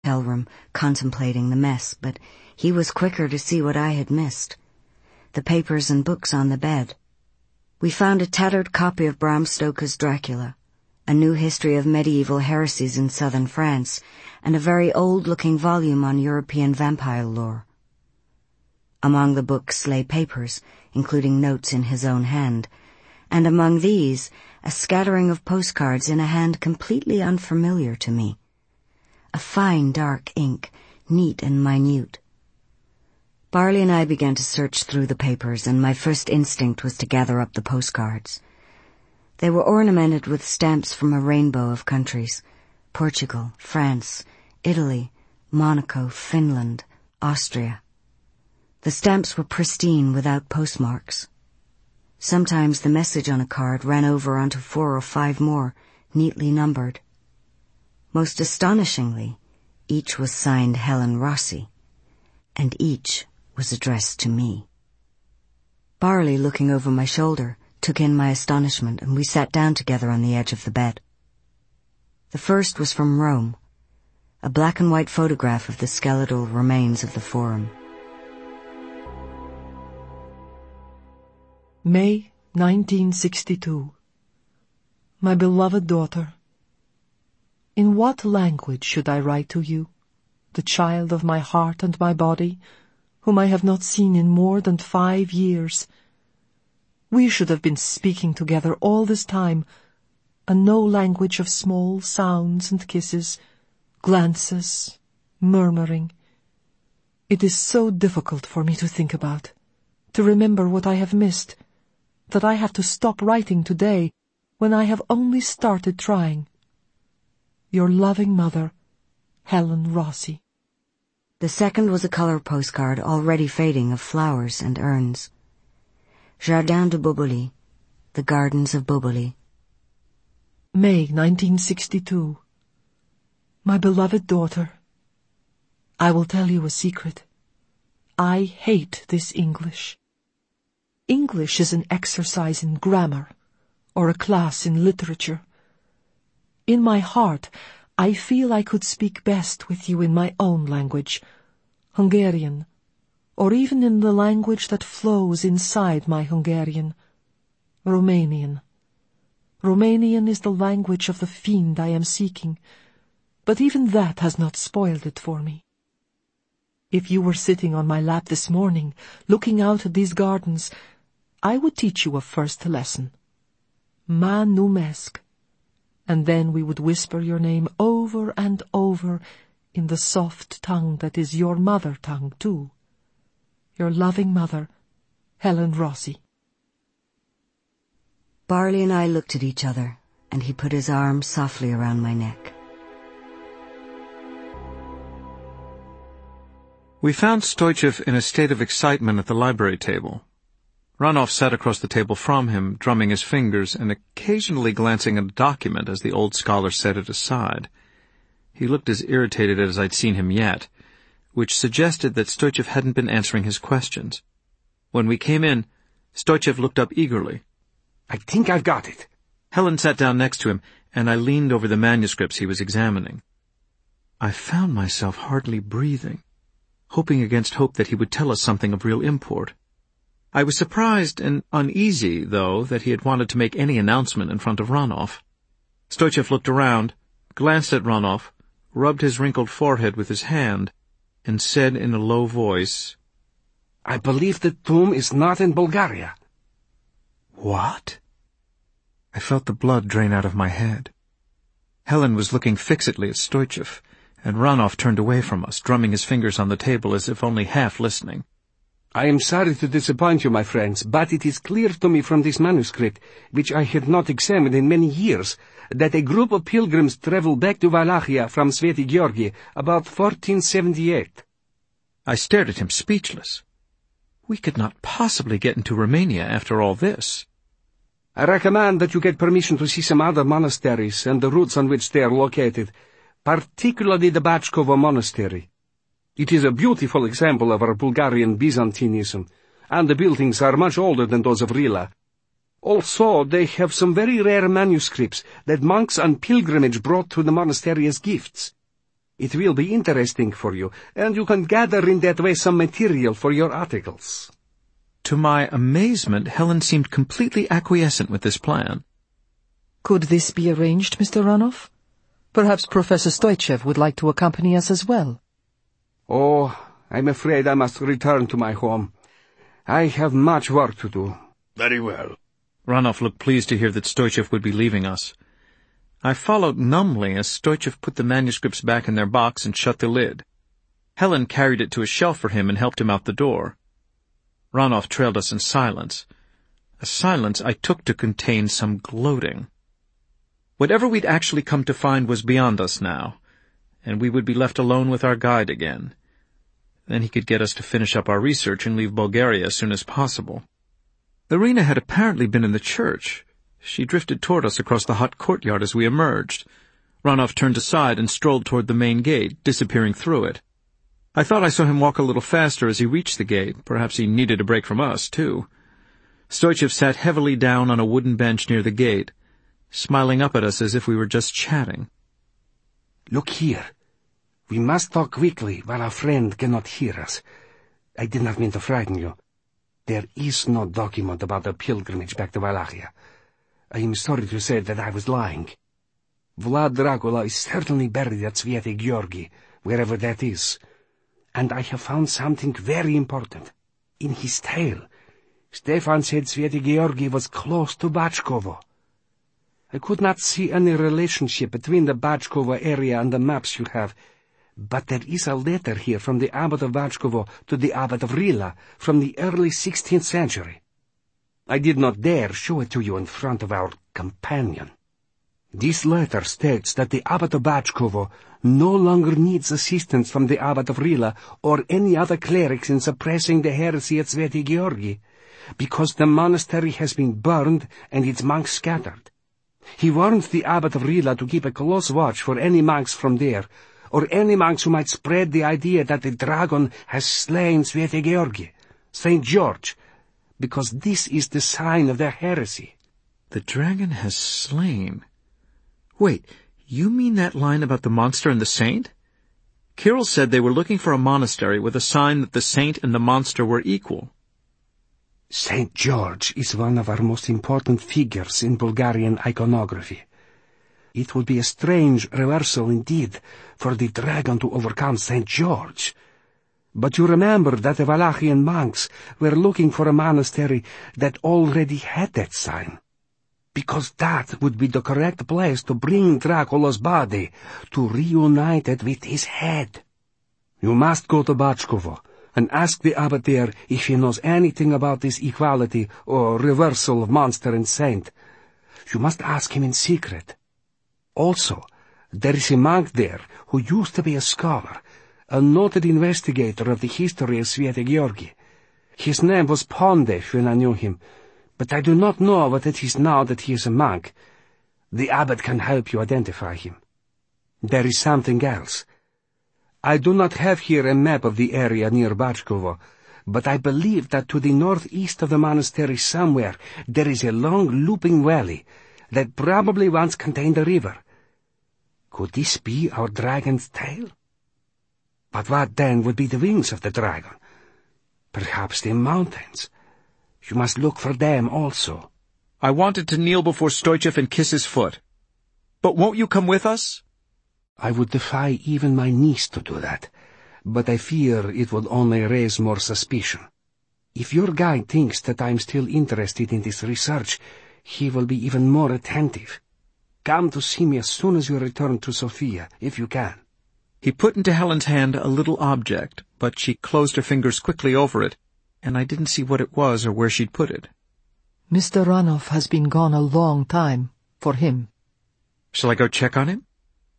hotel room, contemplating the mess, but he was quicker to see what I had missed. The papers and books on the bed. We found a tattered copy of Bram Stoker's Dracula, a new history of medieval heresies in southern France, and a very old-looking volume on European vampire lore. Among the books lay papers, including notes in his own hand, and among these a scattering of postcards in a hand completely unfamiliar to me. A fine dark ink, neat and minute. Barley and I began to search through the papers, and my first instinct was to gather up the postcards. They were ornamented with stamps from a rainbow of countries: Portugal, France, Italy, Monaco, Finland, Austria. The stamps were pristine, without postmarks. Sometimes the message on a card ran over onto 4 or 5 more, neatly numbered. Most astonishingly, each was signed Helen Rossi, and each was addressed to me. Barley, looking over my shoulder, took in my astonishment, and we sat down together on the edge of the bed. The first was from Rome, a black and white photograph of the skeletal remains of the Forum. May 1962. My beloved daughter, in what language should I write to you, the child of my heart and my body, whom I have not seen in more than 5 years? We should have been speaking together all this time, and no language of small sounds and kisses, glances, murmuring. It is so difficult for me to think about, to remember what I have missed, that I have to stop writing today when I have only started trying. Your loving mother, Helen Rossi. The second was a color postcard already fading, of flowers and urns. Jardin de Boboli, the Gardens of Boboli. May 1962. My beloved daughter, I will tell you a secret. I hate this English. English is an exercise in grammar, or a class in literature. In my heart, I feel I could speak best with you in my own language, Hungarian, or even in the language that flows inside my Hungarian, Romanian. Romanian is the language of the fiend I am seeking, but even that has not spoiled it for me. If you were sitting on my lap this morning, looking out at these gardens, I would teach you a first lesson. Ma numesc. And then we would whisper your name over and over in the soft tongue that is your mother tongue, too. Your loving mother, Helen Rossi. Barley and I looked at each other, and he put his arm softly around my neck. We found Stoichev in a state of excitement at the library table. Ranov sat across the table from him, drumming his fingers and occasionally glancing at a document as the old scholar set it aside. He looked as irritated as I'd seen him yet, which suggested that Stoichev hadn't been answering his questions. When we came in, Stoichev looked up eagerly. I think I've got it. Helen sat down next to him, and I leaned over the manuscripts he was examining. I found myself hardly breathing, hoping against hope that he would tell us something of real import. I was surprised and uneasy, though, that he had wanted to make any announcement in front of Ranov. Stoichev looked around, glanced at Ranov, rubbed his wrinkled forehead with his hand, and said in a low voice, I believe the tomb is not in Bulgaria. What? I felt the blood drain out of my head. Helen was looking fixedly at Stoichev, and Ranov turned away from us, drumming his fingers on the table as if only half listening. I am sorry to disappoint you, my friends, but it is clear to me from this manuscript, which I had not examined in many years, that a group of pilgrims traveled back to Wallachia from Sveti Georgi about 1478. I stared at him speechless. We could not possibly get into Romania after all this. I recommend that you get permission to see some other monasteries and the routes on which they are located, particularly the Bachkovo Monastery. It is a beautiful example of our Bulgarian Byzantinism, and the buildings are much older than those of Rila. Also, they have some very rare manuscripts that monks on pilgrimage brought to the monastery as gifts. It will be interesting for you, and you can gather in that way some material for your articles." To my amazement, Helen seemed completely acquiescent with this plan. Could this be arranged, Mr. Ronoff? Perhaps Professor Stoichev would like to accompany us as well. "Oh, I'm afraid I must return to my home. I have much work to do." Very well. Ronoff looked pleased to hear that Stoichev would be leaving us. I followed numbly as Stoichev put the manuscripts back in their box and shut the lid. Helen carried it to a shelf for him and helped him out the door. Ronoff trailed us in silence, a silence I took to contain some gloating. Whatever we'd actually come to find was beyond us now, and we would be left alone with our guide again. Then he could get us to finish up our research and leave Bulgaria as soon as possible. Irina had apparently been in the church. She drifted toward us across the hot courtyard as we emerged. Ronoff turned aside and strolled toward the main gate, disappearing through it. I thought I saw him walk a little faster as he reached the gate. Perhaps he needed a break from us, too. Stoichev sat heavily down on a wooden bench near the gate, smiling up at us as if we were just chatting. "Look here. We must talk quickly while our friend cannot hear us. I did not mean to frighten you. There is no document about the pilgrimage back to Wallachia. I am sorry to say that I was lying. Vlad Dracula is certainly buried at Sveti Georgi, wherever that is. And I have found something very important. In his tale, Stefan said Sveti Georgi was close to Bachkovo. I could not see any relationship between the Bachkovo area and the maps you have, but there is a letter here from the Abbot of Bachkovo to the Abbot of Rila from the early 16th century. I did not dare show it to you in front of our companion. This letter states that the Abbot of Bachkovo no longer needs assistance from the Abbot of Rila or any other clerics in suppressing the heresy at Sveti Georgi, because the monastery has been burned and its monks scattered. He warns the Abbot of Rila to keep a close watch for any monks from there, or any monks who might spread the idea that the dragon has slain Sveti Georgi, St. George, because this is the sign of their heresy." The dragon has slain. Wait, you mean that line about the monster and the saint? Kirill said they were looking for a monastery with a sign that the saint and the monster were equal. St. George is one of our most important figures in Bulgarian iconography. It would be a strange reversal indeed for the dragon to overcome St. George. But you remember that the Wallachian monks were looking for a monastery that already had that sign, because that would be the correct place to bring Dracula's body, to reunite it with his head. You must go to Bachkovo and ask the abbot there if he knows anything about this equality or reversal of monster and saint. You must ask him in secret. Also, there is a monk there who used to be a scholar, a noted investigator of the history of Sveti Georgi. His name was Pondev when I knew him, but I do not know what it is now that he is a monk. The abbot can help you identify him. There is something else. I do not have here a map of the area near Bachkovo, but I believe that to the northeast of the monastery somewhere there is a long looping valley that probably once contained a river. Could this be our dragon's tail? But what then would be the wings of the dragon? Perhaps the mountains. You must look for them also. I wanted to kneel before Stoichev and kiss his foot. But won't you come with us? I would defy even my niece to do that, but I fear it would only raise more suspicion. If your guide thinks that I am still interested in this research, he will be even more attentive. Come to see me as soon as you return to Sofia, if you can. He put into Helen's hand a little object, but she closed her fingers quickly over it, and I didn't see what it was or where she'd put it. Mr. Ronoff has been gone a long time, for him. Shall I go check on him?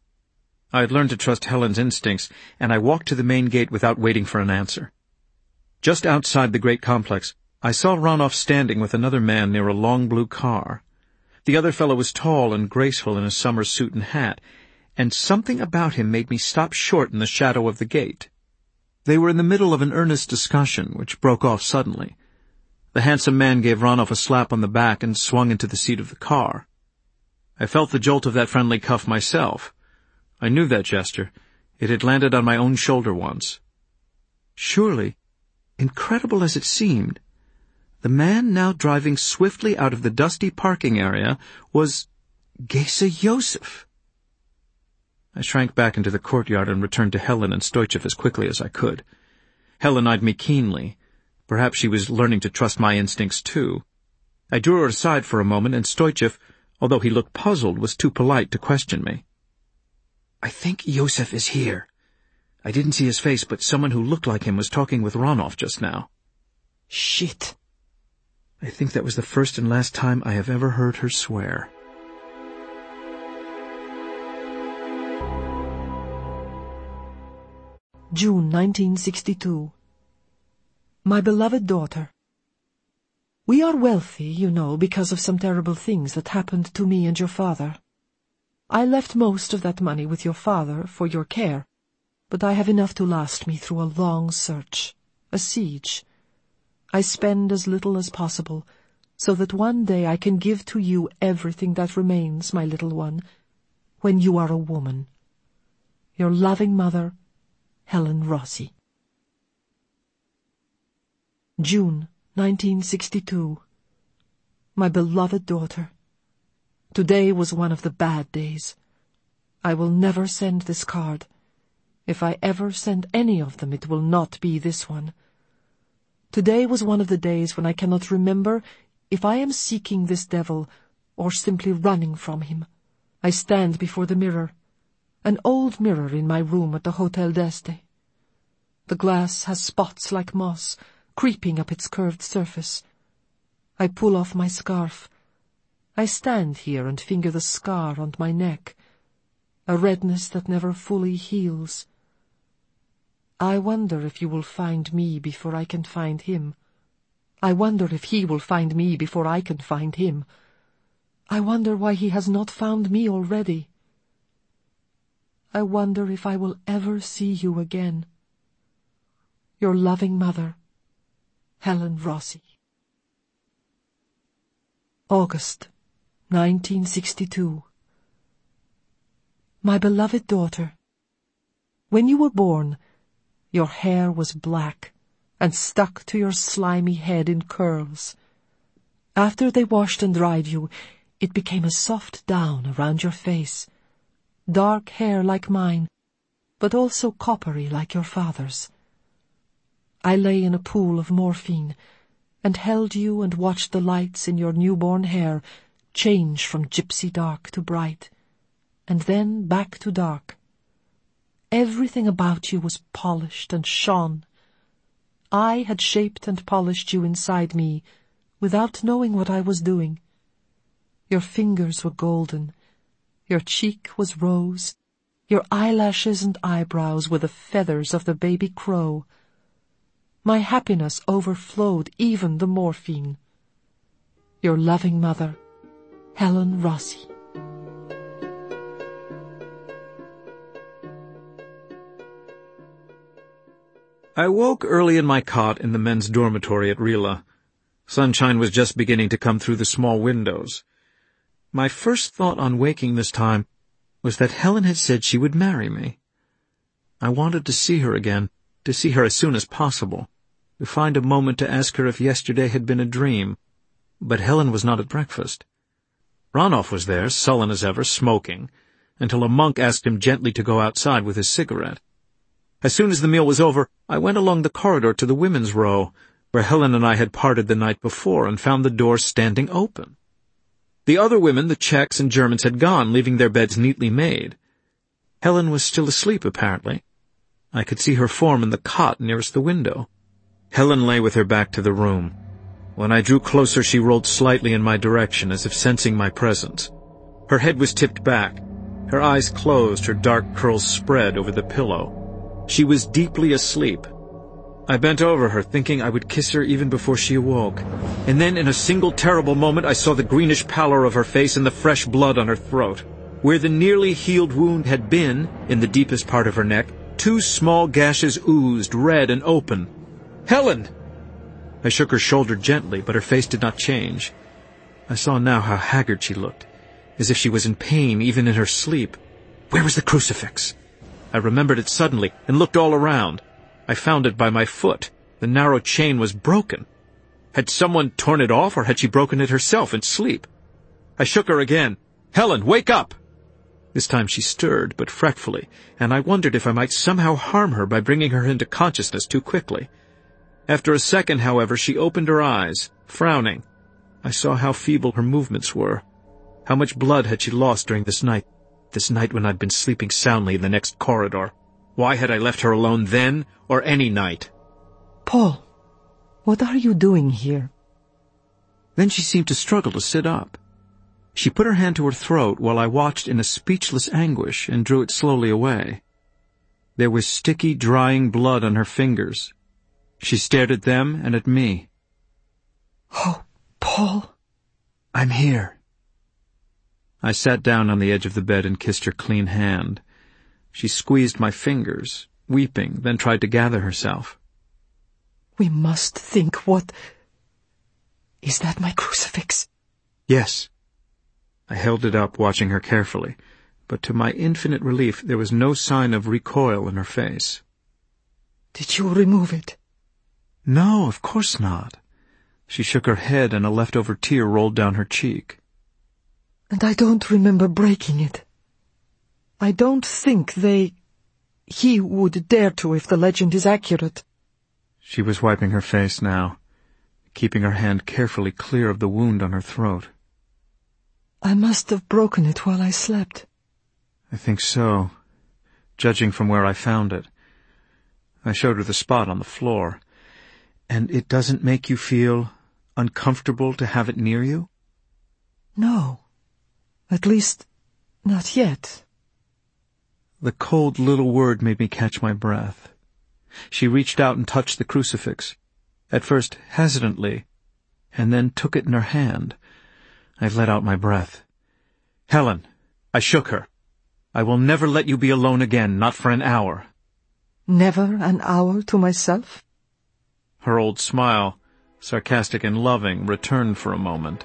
I had learned to trust Helen's instincts, and I walked to the main gate without waiting for an answer. Just outside the great complex, I saw Ronoff standing with another man near a long blue car. The other fellow was tall and graceful in a summer suit and hat, and something about him made me stop short in the shadow of the gate. They were in the middle of an earnest discussion, which broke off suddenly. The handsome man gave Ronoff a slap on the back and swung into the seat of the car. I felt the jolt of that friendly cuff myself. I knew that gesture. It had landed on my own shoulder once. Surely, incredible as it seemed, the man now driving swiftly out of the dusty parking area was Gesa Yosef. I shrank back into the courtyard and returned to Helen and Stoichev as quickly as I could. Helen eyed me keenly. Perhaps she was learning to trust my instincts too. I drew her aside for a moment, and Stoichev, although he looked puzzled, was too polite to question me. "I think Yosef is here. I didn't see his face, but someone who looked like him was talking with Ronov just now." Shit. I think that was the first and last time I have ever heard her swear. June 1962. My beloved daughter. We are wealthy, you know, because of some terrible things that happened to me and your father. I left most of that money with your father for your care, but I have enough to last me through a long search, a siege. I spend as little as possible, so that one day I can give to you everything that remains, my little one, when you are a woman. Your loving mother, Helen Rossi. June 1962. My beloved daughter. Today was one of the bad days. I will never send this card. If I ever send any of them, it will not be this one. Today was one of the days when I cannot remember if I am seeking this devil or simply running from him. I stand before the mirror, an old mirror in my room at the Hotel d'Este. The glass has spots like moss creeping up its curved surface. I pull off my scarf. I stand here and finger the scar on my neck, a redness that never fully heals. I wonder if you will find me before I can find him. I wonder if he will find me before I can find him. I wonder why he has not found me already. I wonder if I will ever see you again. Your loving mother, Helen Rossi. August 1962. My beloved daughter, when you were born, your hair was black and stuck to your slimy head in curls. After they washed and dried you, it became a soft down around your face, dark hair like mine, but also coppery like your father's. I lay in a pool of morphine and held you and watched the lights in your newborn hair change from gypsy dark to bright, and then back to dark. Everything about you was polished and shone. I had shaped and polished you inside me without knowing what I was doing. Your fingers were golden, your cheek was rose, your eyelashes and eyebrows were the feathers of the baby crow. My happiness overflowed even the morphine. Your loving mother, Helen Rossi. I woke early in my cot in the men's dormitory at Rila. Sunshine was just beginning to come through the small windows. My first thought on waking this time was that Helen had said she would marry me. I wanted to see her again, to see her as soon as possible, to find a moment to ask her if yesterday had been a dream. But Helen was not at breakfast. Ronov was there, sullen as ever, smoking, until a monk asked him gently to go outside with his cigarette. As soon as the meal was over, I went along the corridor to the women's row, where Helen and I had parted the night before, and found the door standing open. The other women, the Czechs and Germans, had gone, leaving their beds neatly made. Helen was still asleep, apparently. I could see her form in the cot nearest the window. Helen lay with her back to the room. When I drew closer, she rolled slightly in my direction, as if sensing my presence. Her head was tipped back. Her eyes closed, her dark curls spread over the pillow. She was deeply asleep. I bent over her, thinking I would kiss her even before she awoke. And then, in a single terrible moment, I saw the greenish pallor of her face and the fresh blood on her throat. Where the nearly healed wound had been, in the deepest part of her neck, 2 small gashes oozed, red and open. "Helen!" I shook her shoulder gently, but her face did not change. I saw now how haggard she looked, as if she was in pain even in her sleep. Where was the crucifix? I remembered it suddenly and looked all around. I found it by my foot. The narrow chain was broken. Had someone torn it off, or had she broken it herself in sleep? I shook her again. "Helen, wake up!" This time she stirred, but fretfully, and I wondered if I might somehow harm her by bringing her into consciousness too quickly. After a second, however, she opened her eyes, frowning. I saw how feeble her movements were. How much blood had she lost during this night when I'd been sleeping soundly in the next corridor? Why had I left her alone then, or any night? Paul, what are you doing here? Then she seemed to struggle to sit up. She put her hand to her throat while I watched in a speechless anguish and drew it slowly away. There was sticky, drying blood on her fingers. She stared at them and at me. Oh, Paul. "I'm here." I sat down on the edge of the bed and kissed her clean hand. She squeezed my fingers, weeping, then tried to gather herself. We must think what... Is that my crucifix? Yes. I held it up, watching her carefully, but to my infinite relief there was no sign of recoil in her face. Did you remove it? No, of course not. She shook her head and a leftover tear rolled down her cheek. And I don't remember breaking it. I don't think he would dare to if the legend is accurate. She was wiping her face now, keeping her hand carefully clear of the wound on her throat. I must have broken it while I slept. I think so, judging from where I found it. I showed her the spot on the floor. And it doesn't make you feel uncomfortable to have it near you? No. At least, not yet. The cold little word made me catch my breath. She reached out and touched the crucifix, at first hesitantly, and then took it in her hand. I let out my breath. "Helen," I shook her. "I will never let you be alone again, not for an hour." Never an hour to myself? Her old smile, sarcastic and loving, returned for a moment.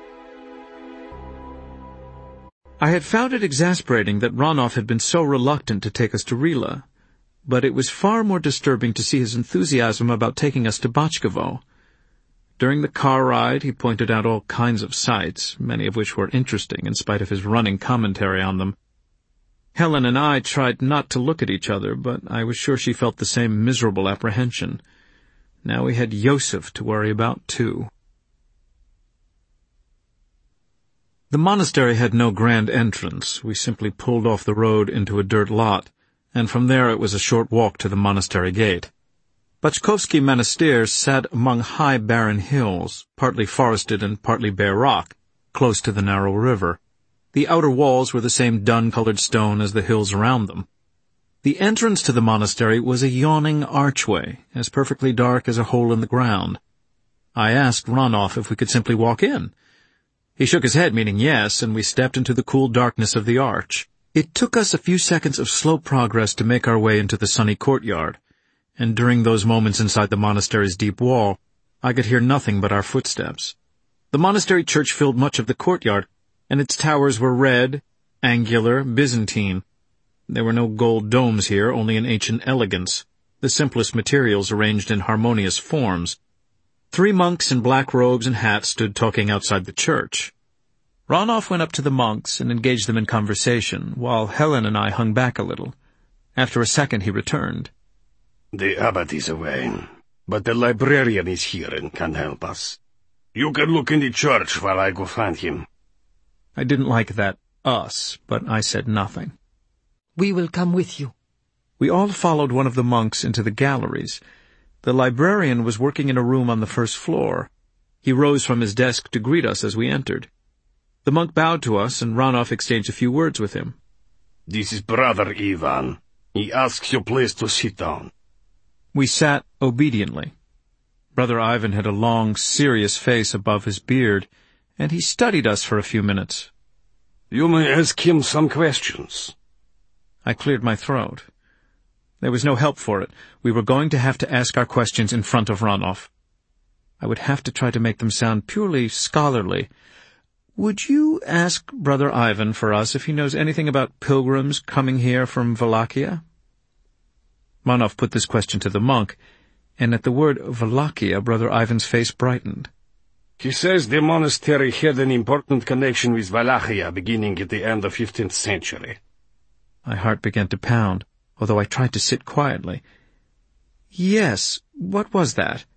I had found it exasperating that Ranov had been so reluctant to take us to Rila, but it was far more disturbing to see his enthusiasm about taking us to Bachkovo. During the car ride, he pointed out all kinds of sights, many of which were interesting in spite of his running commentary on them. Helen and I tried not to look at each other, but I was sure she felt the same miserable apprehension. Now we had Yosef to worry about, too. The monastery had no grand entrance. We simply pulled off the road into a dirt lot, and from there it was a short walk to the monastery gate. Bachkovsky Monastery sat among high barren hills, partly forested and partly bare rock, close to the narrow river. The outer walls were the same dun-colored stone as the hills around them. The entrance to the monastery was a yawning archway, as perfectly dark as a hole in the ground. I asked Ranov if we could simply walk in. He shook his head, meaning yes, and we stepped into the cool darkness of the arch. It took us a few seconds of slow progress to make our way into the sunny courtyard, and during those moments inside the monastery's deep wall, I could hear nothing but our footsteps. The monastery church filled much of the courtyard, and its towers were red, angular, Byzantine. There were no gold domes here, only an ancient elegance, the simplest materials arranged in harmonious forms. 3 monks in black robes and hats stood talking outside the church. Ranov went up to the monks and engaged them in conversation, while Helen and I hung back a little. After a second he returned. "The abbot is away, but the librarian is here and can help us. You can look in the church while I go find him." I didn't like that us, but I said nothing. We will come with you. We all followed one of the monks into the galleries. The librarian was working in a room on the first floor. He rose from his desk to greet us as we entered. The monk bowed to us, and Ranov exchanged a few words with him. "This is Brother Ivan. He asks you please to sit down." We sat obediently. Brother Ivan had a long, serious face above his beard, and he studied us for a few minutes. "You may ask him some questions." I cleared my throat. There was no help for it. We were going to have to ask our questions in front of Ranov. I would have to try to make them sound purely scholarly. "Would you ask Brother Ivan for us if he knows anything about pilgrims coming here from Wallachia?" Ranov put this question to the monk, and at the word Wallachia, Brother Ivan's face brightened. He says the monastery had an important connection with Wallachia beginning at the end of 15th century. My heart began to pound, although I tried to sit quietly. Yes, what was that?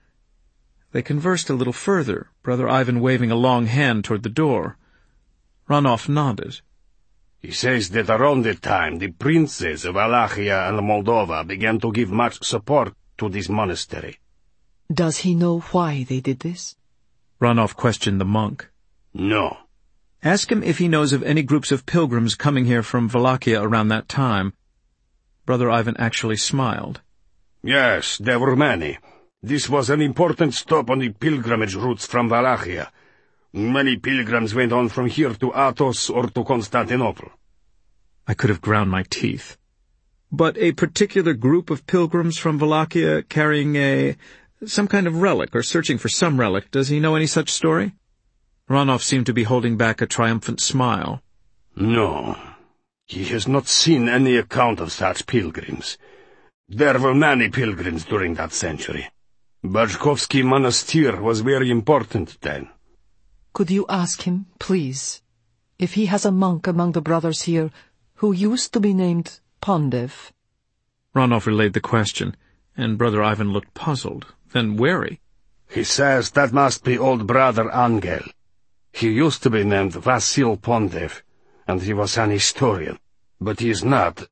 They conversed a little further, Brother Ivan waving a long hand toward the door. Ranov nodded. He says that around that time the princes of Wallachia and Moldova began to give much support to this monastery. Does he know why they did this? Ranov questioned the monk. No. Ask him if he knows of any groups of pilgrims coming here from Wallachia around that time. Brother Ivan actually smiled. Yes, there were many. This was an important stop on the pilgrimage routes from Wallachia. Many pilgrims went on from here to Athos or to Constantinople. I could have ground my teeth. But a particular group of pilgrims from Wallachia carrying some kind of relic or searching for some relic, does he know any such story? Ranov seemed to be holding back a triumphant smile. No, he has not seen any account of such pilgrims. There were many pilgrims during that century. Bajkovsky Monastery was very important then. Could you ask him, please, if he has a monk among the brothers here who used to be named Pondev? Ranov relayed the question, and Brother Ivan looked puzzled, then wary. He says that must be old Brother Angel. He used to be named Vasil Pondev, and he was an historian, but he is not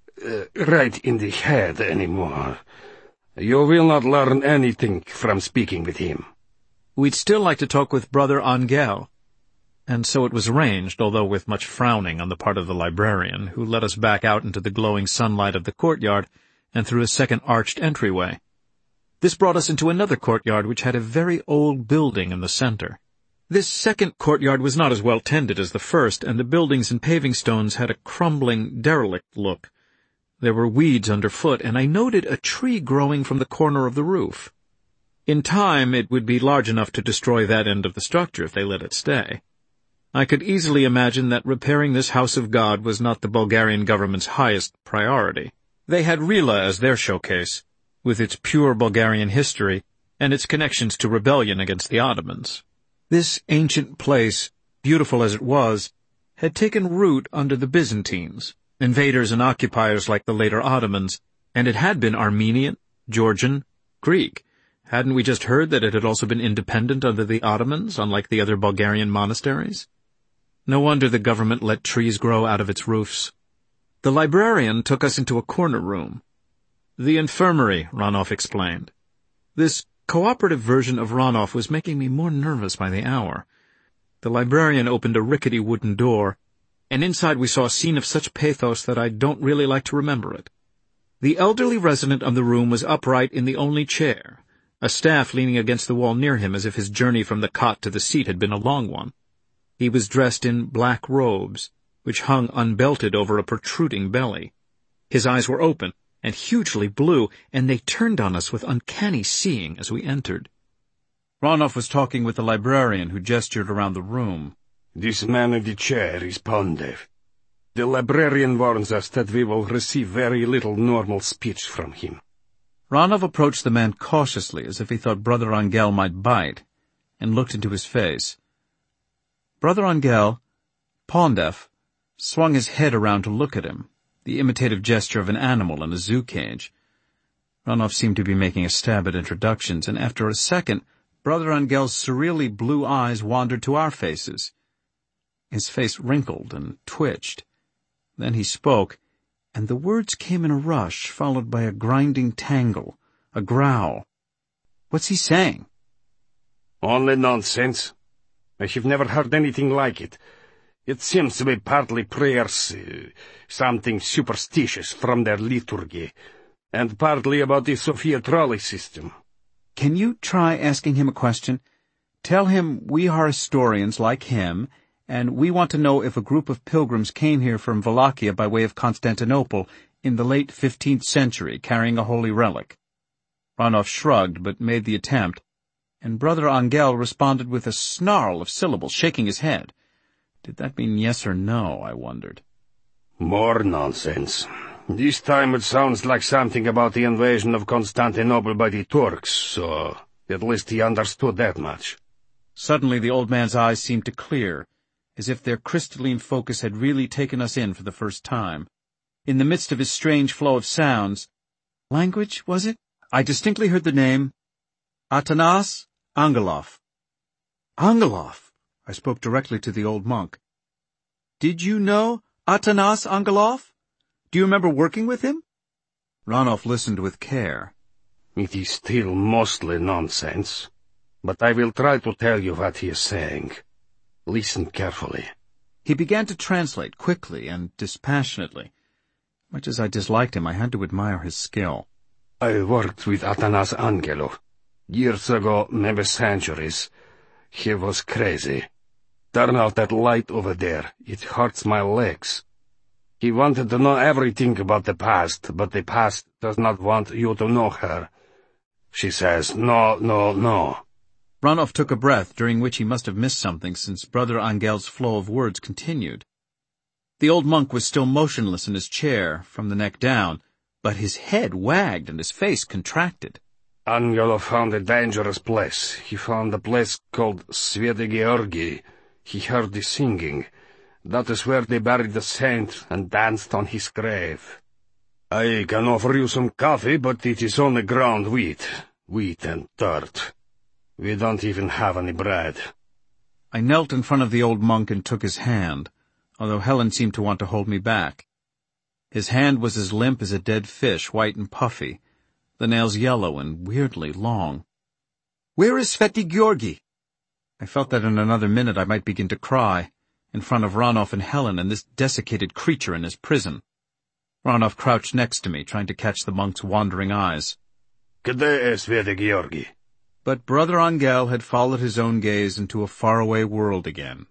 right in the head anymore. You will not learn anything from speaking with him. We'd still like to talk with Brother Angel. And so it was arranged, although with much frowning on the part of the librarian, who led us back out into the glowing sunlight of the courtyard and through a second arched entryway. This brought us into another courtyard which had a very old building in the center. This second courtyard was not as well tended as the first, and the buildings and paving stones had a crumbling, derelict look. There were weeds underfoot, and I noted a tree growing from the corner of the roof. In time, it would be large enough to destroy that end of the structure if they let it stay. I could easily imagine that repairing this house of God was not the Bulgarian government's highest priority. They had Rila as their showcase, with its pure Bulgarian history and its connections to rebellion against the Ottomans. This ancient place, beautiful as it was, had taken root under the Byzantines, invaders and occupiers like the later Ottomans, and it had been Armenian, Georgian, Greek. Hadn't we just heard that it had also been independent under the Ottomans, unlike the other Bulgarian monasteries? No wonder the government let trees grow out of its roofs. The librarian took us into a corner room. The infirmary, Ranov explained. This cooperative version of Ranov was making me more nervous by the hour. The librarian opened a rickety wooden door, and inside we saw a scene of such pathos that I don't really like to remember it. The elderly resident of the room was upright in the only chair, a staff leaning against the wall near him as if his journey from the cot to the seat had been a long one. He was dressed in black robes, which hung unbelted over a protruding belly. His eyes were open and hugely blue, and they turned on us with uncanny seeing as we entered. Ranov was talking with the librarian, who gestured around the room. This man in the chair is Pondev. The librarian warns us that we will receive very little normal speech from him. Ranov approached the man cautiously, as if he thought Brother Angel might bite, and looked into his face. Brother Angel, Pondev, swung his head around to look at him, the imitative gesture of an animal in a zoo cage. Ranov seemed to be making a stab at introductions, and after a second, Brother Angel's surreally blue eyes wandered to our faces. His face wrinkled and twitched. Then he spoke, and the words came in a rush, followed by a grinding tangle, a growl. What's he saying? Only nonsense. I have never heard anything like it. It seems to be partly prayers, something superstitious from their liturgy, and partly about the Sophia trolley system. Can you try asking him a question? Tell him we are historians like him, and we want to know if a group of pilgrims came here from Wallachia by way of Constantinople in the late 15th century, carrying a holy relic. Ranov shrugged, but made the attempt, and Brother Angel responded with a snarl of syllables, shaking his head. Did that mean yes or no, I wondered. More nonsense. This time it sounds like something about the invasion of Constantinople by the Turks, so at least he understood that much. Suddenly the old man's eyes seemed to clear, as if their crystalline focus had really taken us in for the first time. In the midst of his strange flow of sounds, language, was it? I distinctly heard the name Atanas Angelov. Angelov! I spoke directly to the old monk. Did you know Atanas Angelov? Do you remember working with him? Ranov listened with care. It is still mostly nonsense, but I will try to tell you what he is saying. Listen carefully. He began to translate quickly and dispassionately. Much as I disliked him, I had to admire his skill. I worked with Atanas Angelov. Years ago, maybe centuries. He was crazy. Turn out that light over there. It hurts my legs. He wanted to know everything about the past, but the past does not want you to know her. She says, no, no, no. Ranov took a breath, during which he must have missed something, since Brother Angel's flow of words continued. The old monk was still motionless in his chair, from the neck down, but his head wagged and his face contracted. Angelov found a dangerous place. He found a place called Sveti-Georgi. He heard the singing. That is where they buried the saint and danced on his grave. I can offer you some coffee, but it is only ground wheat and dirt. We don't even have any bread. I knelt in front of the old monk and took his hand, although Helen seemed to want to hold me back. His hand was as limp as a dead fish, white and puffy, the nails yellow and weirdly long. "Where is Sveti-Georgi?" I felt that in another minute I might begin to cry, in front of Ranov and Helen and this desiccated creature in his prison. Ranov crouched next to me, trying to catch the monk's wandering eyes. "Kde is Sveti-Georgi?" But Brother Angel had followed his own gaze into a faraway world again.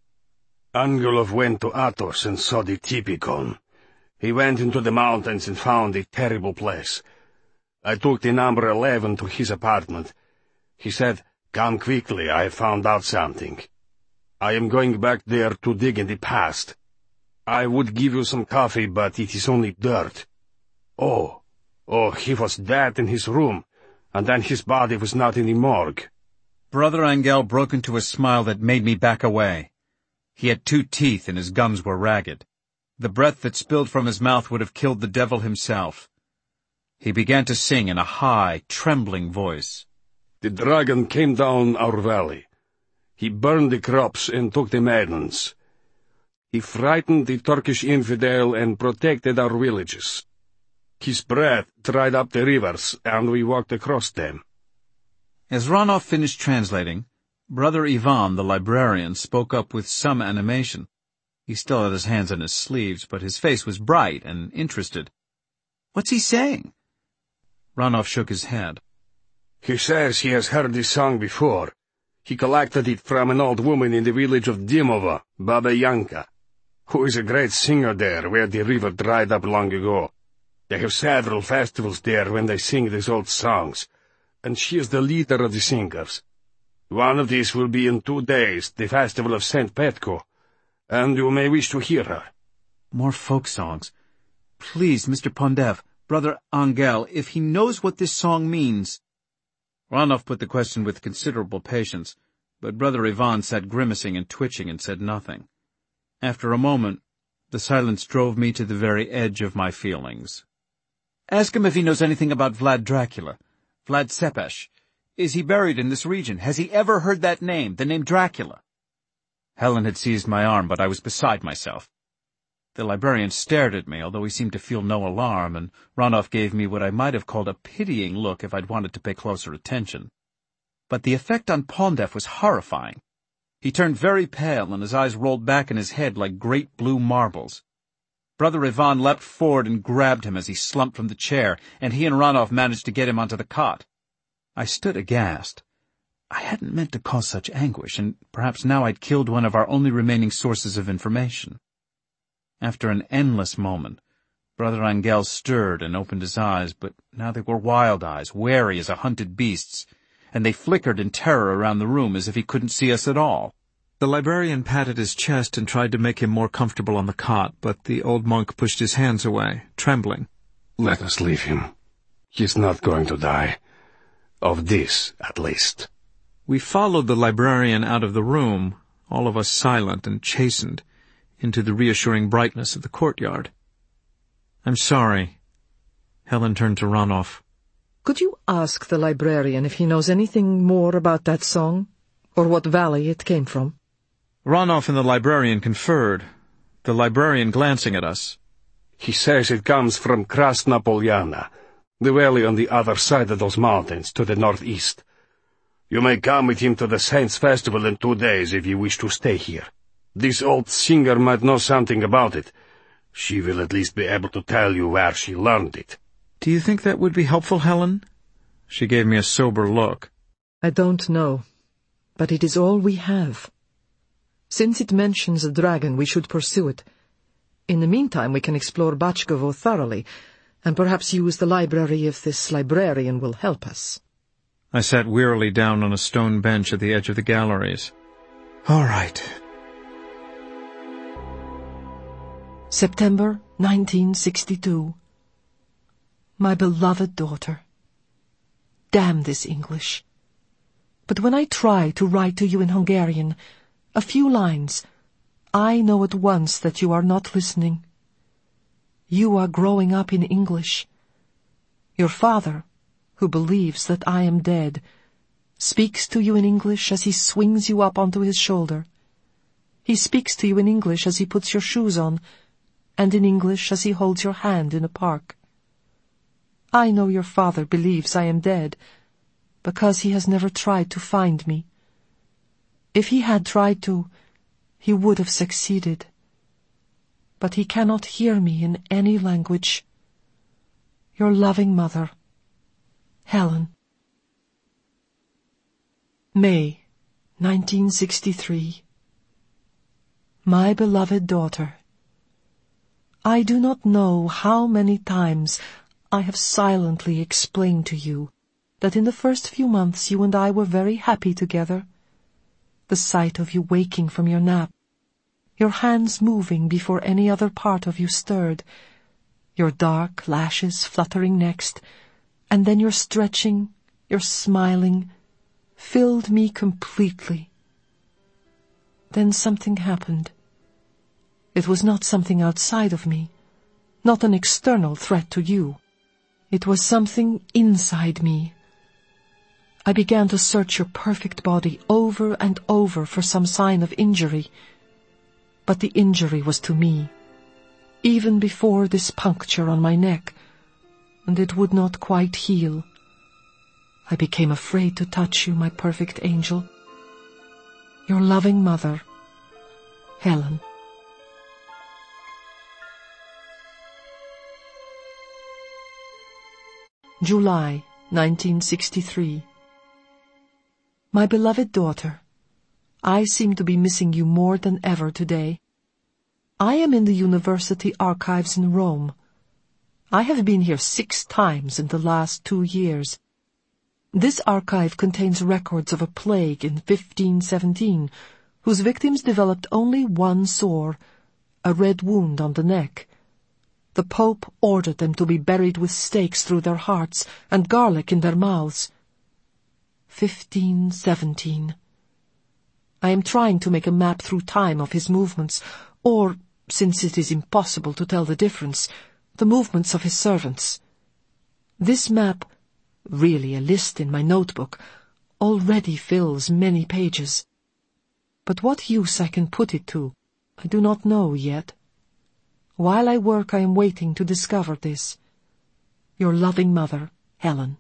Angelov went to Athos and saw the Typicon. He went into the mountains and found a terrible place. I took the number 11 to his apartment. He said, "Come quickly, I have found out something. I am going back there to dig in the past. I would give you some coffee, but it is only dirt." Oh, he was dead in his room, and then his body was not in the morgue. Brother Angel broke into a smile that made me back away. He had 2 teeth and his gums were ragged. The breath that spilled from his mouth would have killed the devil himself. He began to sing in a high, trembling voice. "The dragon came down our valley. He burned the crops and took the maidens. He frightened the Turkish infidel and protected our villages. His breath dried up the rivers, and we walked across them." As Ranov finished translating, Brother Ivan, the librarian, spoke up with some animation. He still had his hands on his sleeves, but his face was bright and interested. "What's he saying?" Ranov shook his head. "He says he has heard this song before. He collected it from an old woman in the village of Dimova, Baba Yanka, who is a great singer there where the river dried up long ago. They have several festivals there when they sing these old songs, and she is the leader of the singers. One of these will be in 2 days, the festival of St. Petko, and you may wish to hear her." More folk songs. Please, Mr. Pondev, Brother Angel, if he knows what this song means. Ranov put the question with considerable patience, but Brother Ivan sat grimacing and twitching and said nothing. After a moment, the silence drove me to the very edge of my feelings. "Ask him if he knows anything about Vlad Dracula. Vlad Tepes. Is he buried in this region? Has he ever heard that name, the name Dracula?" Helen had seized my arm, but I was beside myself. The librarian stared at me, although he seemed to feel no alarm, and Ranov gave me what I might have called a pitying look if I'd wanted to pay closer attention. But the effect on Pondev was horrifying. He turned very pale, and his eyes rolled back in his head like great blue marbles. Brother Ivan leapt forward and grabbed him as he slumped from the chair, and he and Ranov managed to get him onto the cot. I stood aghast. I hadn't meant to cause such anguish, and perhaps now I'd killed one of our only remaining sources of information. After an endless moment, Brother Angel stirred and opened his eyes, but now they were wild eyes, wary as a hunted beast's, and they flickered in terror around the room as if he couldn't see us at all. The librarian patted his chest and tried to make him more comfortable on the cot, but the old monk pushed his hands away, trembling. Let us leave him. He's not going to die. Of this, at least. We followed the librarian out of the room, all of us silent and chastened, into the reassuring brightness of the courtyard. "I'm sorry." Helen turned to Ranulf. Could you ask the librarian if he knows anything more about that song, or what valley it came from? Ranulf and the librarian conferred, the librarian glancing at us. He says it comes from Krasna Polyana, the valley on the other side of those mountains, to the northeast. You may come with him to the Saints' Festival in 2 days if you wish to stay here. This old singer might know something about it. She will at least be able to tell you where she learned it. "Do you think that would be helpful, Helen?" She gave me a sober look. I don't know, but it is all we have. Since it mentions a dragon, we should pursue it. In the meantime, we can explore Bachkovo thoroughly, and perhaps use the library if this librarian will help us. I sat wearily down on a stone bench at the edge of the galleries. All right. September 1962. My beloved daughter. Damn this English. But when I try to write to you in Hungarian, a few lines, I know at once that you are not listening. You are growing up in English. Your father, who believes that I am dead, speaks to you in English as he swings you up onto his shoulder. He speaks to you in English as he puts your shoes on, and in English as he holds your hand in a park. I know your father believes I am dead, because he has never tried to find me. If he had tried to, he would have succeeded. But he cannot hear me in any language. Your loving mother, Helen. May 1963. My beloved daughter, I do not know how many times I have silently explained to you that in the first few months you and I were very happy together. The sight of you waking from your nap, your hands moving before any other part of you stirred, your dark lashes fluttering next, and then your stretching, your smiling, filled me completely. Then something happened. It was not something outside of me, not an external threat to you. It was something inside me. I began to search your perfect body over and over for some sign of injury. But the injury was to me, even before this puncture on my neck, and it would not quite heal. I became afraid to touch you, my perfect angel. Your loving mother, Helen. July 1963. My beloved daughter, I seem to be missing you more than ever today. I am in the university archives in Rome. I have been here 6 times in the last 2 years. This archive contains records of a plague in 1517, whose victims developed only one sore, a red wound on the neck. The Pope ordered them to be buried with stakes through their hearts and garlic in their mouths. 1517. I am trying to make a map through time of his movements, or, since it is impossible to tell the difference, the movements of his servants. This map, really a list in my notebook, already fills many pages. But what use I can put it to, I do not know yet. While I work, I am waiting to discover this. Your loving mother, Helen.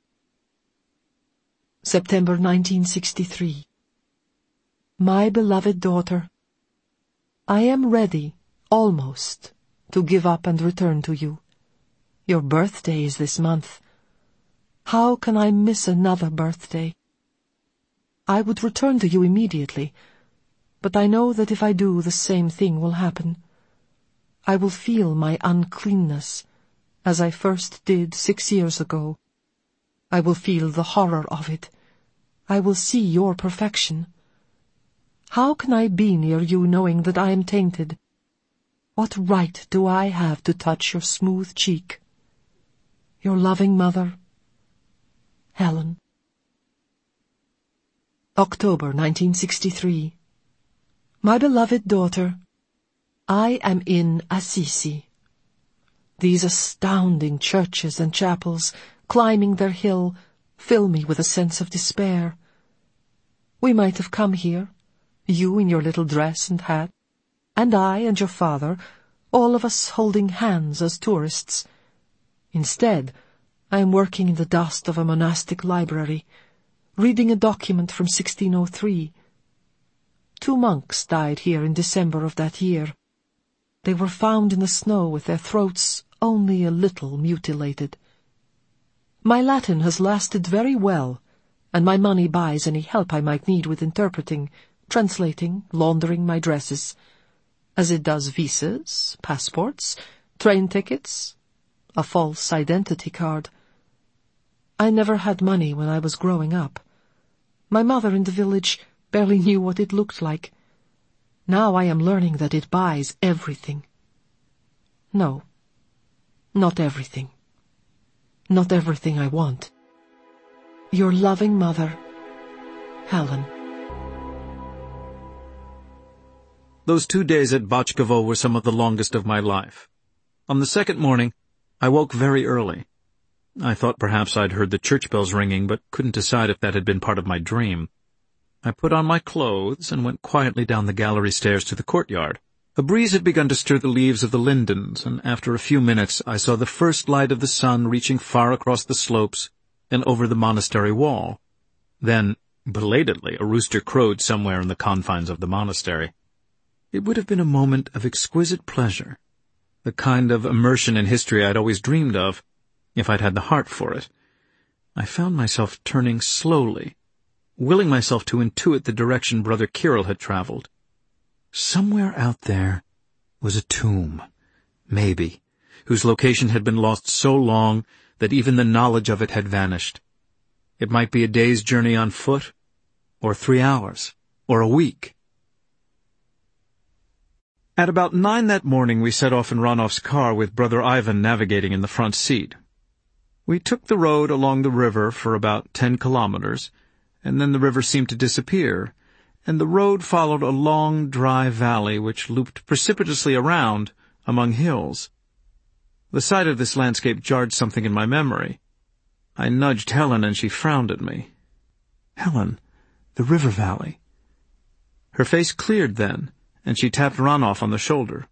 September 1963. My beloved daughter, I am ready, almost, to give up and return to you. Your birthday is this month. How can I miss another birthday? I would return to you immediately, but I know that if I do, the same thing will happen. I will feel my uncleanness, as I first did 6 years ago. I will feel the horror of it. I will see your perfection. How can I be near you knowing that I am tainted? What right do I have to touch your smooth cheek? Your loving mother, Helen. October 1963. My beloved daughter, I am in Assisi. These astounding churches and chapels, climbing their hill, fill me with a sense of despair. We might have come here, you in your little dress and hat, and I and your father, all of us holding hands as tourists. Instead, I am working in the dust of a monastic library, reading a document from 1603. 2 monks died here in December of that year. They were found in the snow with their throats only a little mutilated. My Latin has lasted very well, and my money buys any help I might need with interpreting, translating, laundering my dresses, as it does visas, passports, train tickets, a false identity card. I never had money when I was growing up. My mother in the village barely knew what it looked like. Now I am learning that it buys everything. No, not everything. Not everything I want. Your loving mother, Helen. Those 2 days at Bachkovo were some of the longest of my life. On the second morning, I woke very early. I thought perhaps I'd heard the church bells ringing, but couldn't decide if that had been part of my dream. I put on my clothes and went quietly down the gallery stairs to the courtyard. A breeze had begun to stir the leaves of the lindens, and after a few minutes I saw the first light of the sun reaching far across the slopes and over the monastery wall. Then, belatedly, a rooster crowed somewhere in the confines of the monastery. It would have been a moment of exquisite pleasure, the kind of immersion in history I'd always dreamed of, if I'd had the heart for it. I found myself turning slowly, willing myself to intuit the direction Brother Kirill had traveled. Somewhere out there was a tomb, maybe, whose location had been lost so long that even the knowledge of it had vanished. It might be a day's journey on foot, or 3 hours, or a week. At about 9 that morning we set off in Ronov's car with Brother Ivan navigating in the front seat. We took the road along the river for about 10 kilometers, and then the river seemed to disappear, and the road followed a long, dry valley which looped precipitously around among hills. The sight of this landscape jarred something in my memory. I nudged Helen, and she frowned at me. Helen, the river valley. Her face cleared then, and she tapped Ronov on the shoulder.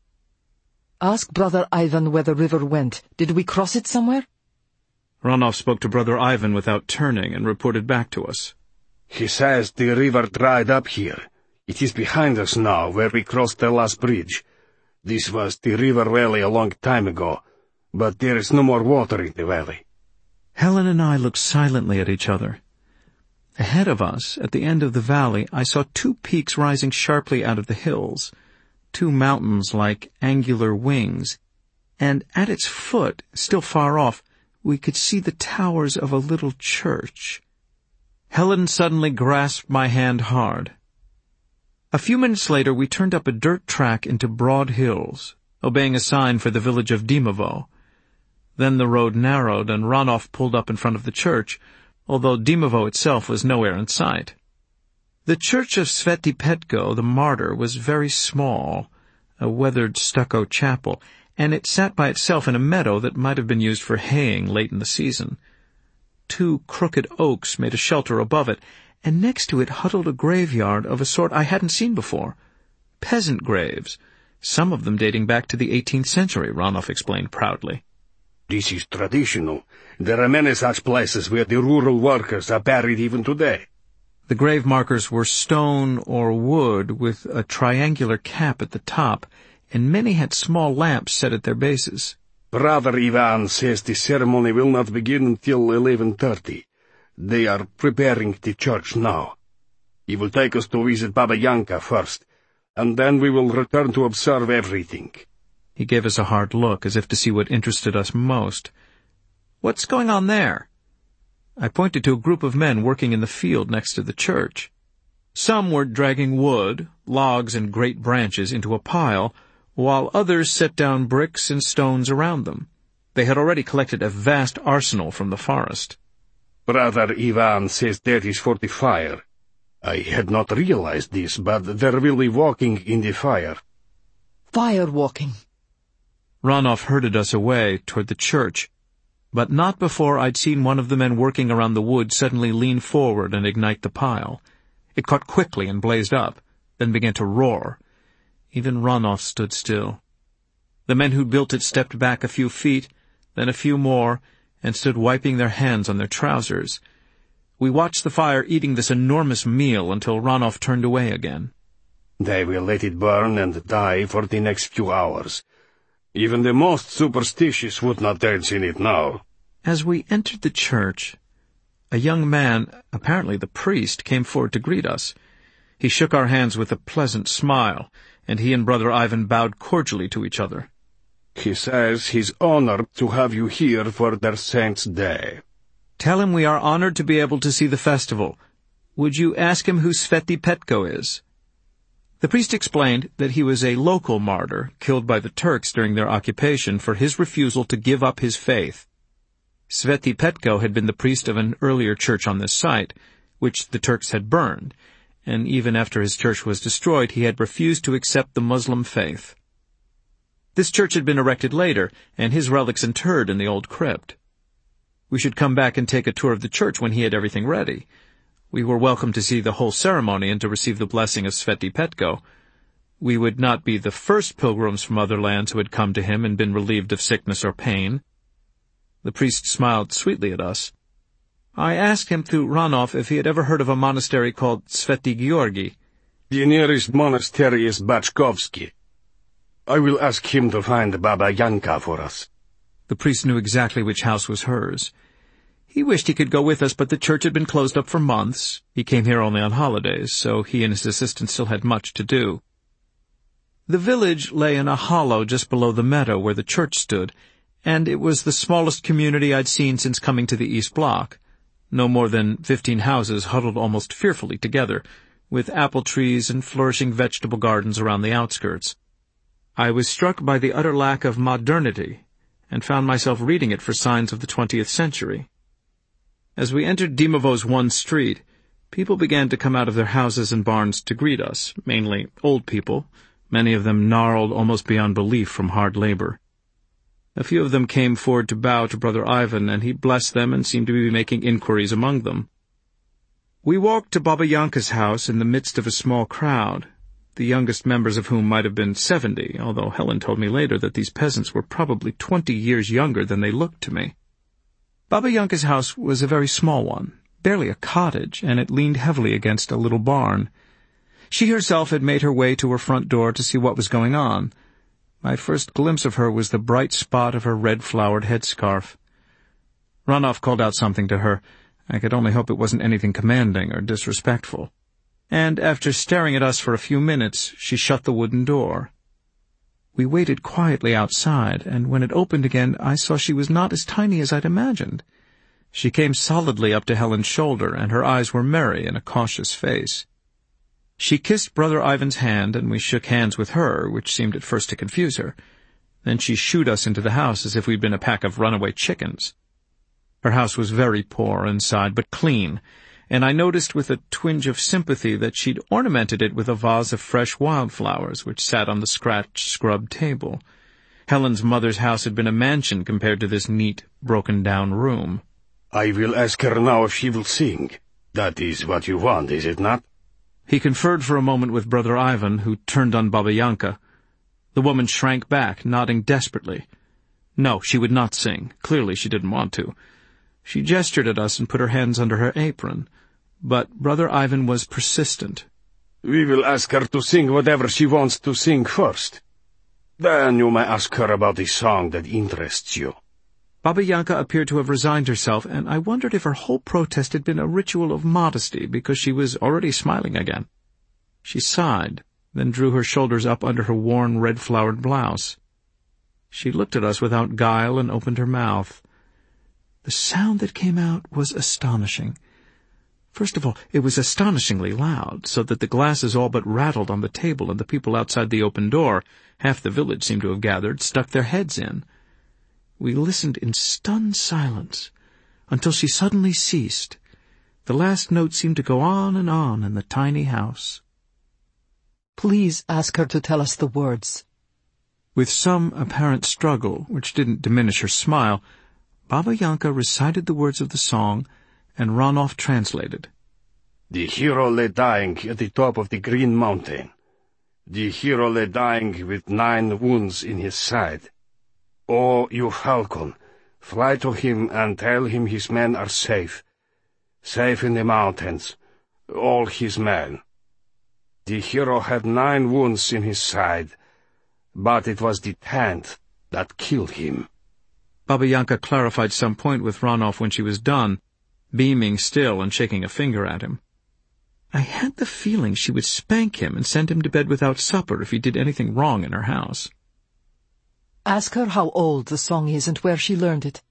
Ask Brother Ivan where the river went. Did we cross it somewhere? Ronov spoke to Brother Ivan without turning and reported back to us. He says the river dried up here. It is behind us now, where we crossed the last bridge. This was the river valley a long time ago, but there is no more water in the valley. Helen and I looked silently at each other. Ahead of us, at the end of the valley, I saw 2 peaks rising sharply out of the hills, 2 mountains like angular wings, and at its foot, still far off, we could see the towers of a little church. Helen suddenly grasped my hand hard. A few minutes later we turned up a dirt track into broad hills, obeying a sign for the village of Dimovo. Then the road narrowed and Ronov pulled up in front of the church, although Dimovo itself was nowhere in sight. The church of Sveti Petko, the martyr, was very small, a weathered stucco chapel, and it sat by itself in a meadow that might have been used for haying late in the season. 2 crooked oaks made a shelter above it, and next to it huddled a graveyard of a sort I hadn't seen before. Peasant graves, some of them dating back to the 18th century, Ronov explained proudly. This is traditional. There are many such places where the rural workers are buried even today. The grave markers were stone or wood with a triangular cap at the top, and many had small lamps set at their bases. Brother Ivan says the ceremony will not begin until 11:30. They are preparing the church now. He will take us to visit Baba Yanka first, and then we will return to observe everything. He gave us a hard look, as if to see what interested us most. What's going on there? I pointed to a group of men working in the field next to the church. Some were dragging wood, logs and great branches into a pile, while others set down bricks and stones around them. They had already collected a vast arsenal from the forest. Brother Ivan says that is for the fire. I had not realized this, but they're really walking in the fire. Fire walking. Ranulf herded us away toward the church, but not before I'd seen one of the men working around the wood suddenly lean forward and ignite the pile. It caught quickly and blazed up, then began to roar. Even Ranulf stood still. The men who built it stepped back a few feet, then a few more, and stood wiping their hands on their trousers. We watched the fire eating this enormous meal until Ranulf turned away again. They will let it burn and die for the next few hours. Even the most superstitious would not dance in it now. As we entered the church, a young man, apparently the priest, came forward to greet us. He shook our hands with a pleasant smile, and he and Brother Ivan bowed cordially to each other. He says he's honored to have you here for their Saint's Day. Tell him we are honored to be able to see the festival. Would you ask him who Sveti Petko is? The priest explained that he was a local martyr killed by the Turks during their occupation for his refusal to give up his faith. Sveti Petko had been the priest of an earlier church on this site, which the Turks had burned, and even after his church was destroyed, he had refused to accept the Muslim faith. This church had been erected later, and his relics interred in the old crypt. We should come back and take a tour of the church when he had everything ready. We were welcome to see the whole ceremony and to receive the blessing of Sveti Petko. We would not be the first pilgrims from other lands who had come to him and been relieved of sickness or pain. The priest smiled sweetly at us. I asked him through Ranulf if he had ever heard of a monastery called Sveti Georgi. The nearest monastery is Bachkovsky. I will ask him to find Baba Yanka for us. The priest knew exactly which house was hers. He wished he could go with us, but the church had been closed up for months. He came here only on holidays, so he and his assistant still had much to do. The village lay in a hollow just below the meadow where the church stood, and it was the smallest community I'd seen since coming to the East Block. No more than 15 houses huddled almost fearfully together, with apple trees and flourishing vegetable gardens around the outskirts. I was struck by the utter lack of modernity, and found myself reading it for signs of the 20th century. As we entered Dimovo's one street, people began to come out of their houses and barns to greet us, mainly old people, many of them gnarled almost beyond belief from hard labor. A few of them came forward to bow to Brother Ivan, and he blessed them and seemed to be making inquiries among them. We walked to Baba Yanka's house in the midst of a small crowd, the youngest members of whom might have been 70, although Helen told me later that these peasants were probably 20 years younger than they looked to me. Baba Yanka's house was a very small one, barely a cottage, and it leaned heavily against a little barn. She herself had made her way to her front door to see what was going on. My first glimpse of her was the bright spot of her red-flowered headscarf. Ranulf called out something to her. I could only hope it wasn't anything commanding or disrespectful. And after staring at us for a few minutes, she shut the wooden door. We waited quietly outside, and when it opened again, I saw she was not as tiny as I'd imagined. She came solidly up to Helen's shoulder, and her eyes were merry in a cautious face. She kissed Brother Ivan's hand, and we shook hands with her, which seemed at first to confuse her. Then she shooed us into the house as if we'd been a pack of runaway chickens. Her house was very poor inside, but clean, and I noticed with a twinge of sympathy that she'd ornamented it with a vase of fresh wildflowers which sat on the scratch-scrubbed table. Helen's mother's house had been a mansion compared to this neat, broken-down room. I will ask her now if she will sing. That is what you want, is it not? He conferred for a moment with Brother Ivan, who turned on Baba Yanka. The woman shrank back, nodding desperately. No, she would not sing. Clearly she didn't want to. She gestured at us and put her hands under her apron. But Brother Ivan was persistent. We will ask her to sing whatever she wants to sing first. Then you may ask her about the song that interests you. Baba Yanka appeared to have resigned herself, and I wondered if her whole protest had been a ritual of modesty, because she was already smiling again. She sighed, then drew her shoulders up under her worn red-flowered blouse. She looked at us without guile and opened her mouth. The sound that came out was astonishing. First of all, it was astonishingly loud, so that the glasses all but rattled on the table, and the people outside the open door, half the village seemed to have gathered, stuck their heads in. We listened in stunned silence, until she suddenly ceased. The last note seemed to go on in the tiny house. Please ask her to tell us the words. With some apparent struggle, which didn't diminish her smile, Baba Yanka recited the words of the song, and Ranulf translated. The hero lay dying at the top of the green mountain. The hero lay dying with 9 wounds in his side. O, you falcon, fly to him and tell him his men are safe. Safe in the mountains, all his men. The hero had 9 wounds in his side, but it was the 10th that killed him. Baba Yanka clarified some point with Ranulf when she was done, beaming still and shaking a finger at him. I had the feeling she would spank him and send him to bed without supper if he did anything wrong in her house. Ask her how old the song is and where she learned it.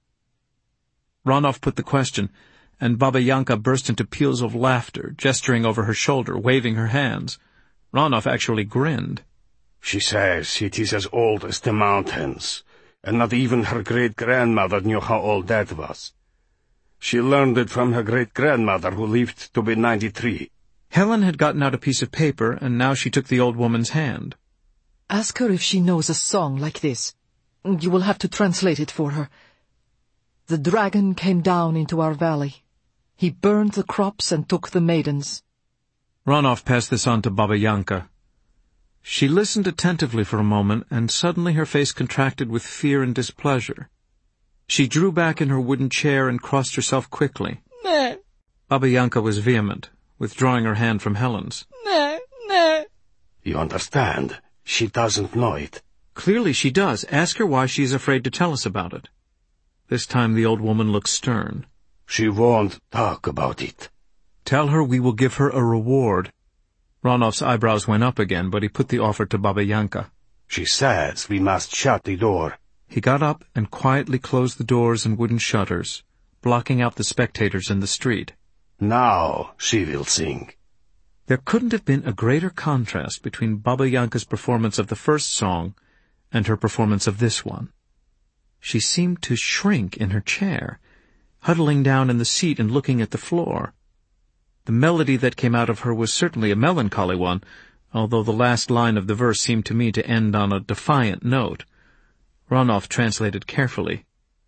Ranulf put the question, and Baba Yanka burst into peals of laughter, gesturing over her shoulder, waving her hands. Ranulf actually grinned. She says it is as old as the mountains, and not even her great-grandmother knew how old that was. She learned it from her great-grandmother, who lived to be 93. Helen had gotten out a piece of paper, and now she took the old woman's hand. Ask her if she knows a song like this. You will have to translate it for her. The dragon came down into our valley. He burned the crops and took the maidens. Ranulf passed this on to Baba Yanka. She listened attentively for a moment, and suddenly her face contracted with fear and displeasure. She drew back in her wooden chair and crossed herself quickly. No. Baba Yanka was vehement, withdrawing her hand from Helen's. No, no. You understand? She doesn't know it. Clearly she does. Ask her why she is afraid to tell us about it. This time the old woman looked stern. She won't talk about it. Tell her we will give her a reward. Ranulf's eyebrows went up again, but he put the offer to Baba Yanka. She says we must shut the door. He got up and quietly closed the doors and wooden shutters, blocking out the spectators in the street. Now she will sing. There couldn't have been a greater contrast between Baba Yanka's performance of the first song and her performance of this one. She seemed to shrink in her chair, huddling down in the seat and looking at the floor. The melody that came out of her was certainly a melancholy one, although the last line of the verse seemed to me to end on a defiant note. Ranulf translated carefully.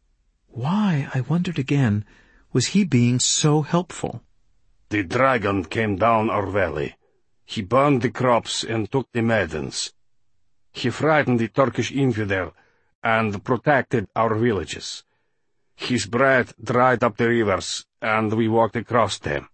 Why, I wondered again, was he being so helpful? The dragon came down our valley. He burned the crops and took the maidens. He frightened the Turkish infidel and protected our villages. His breath dried up the rivers, and we walked across them.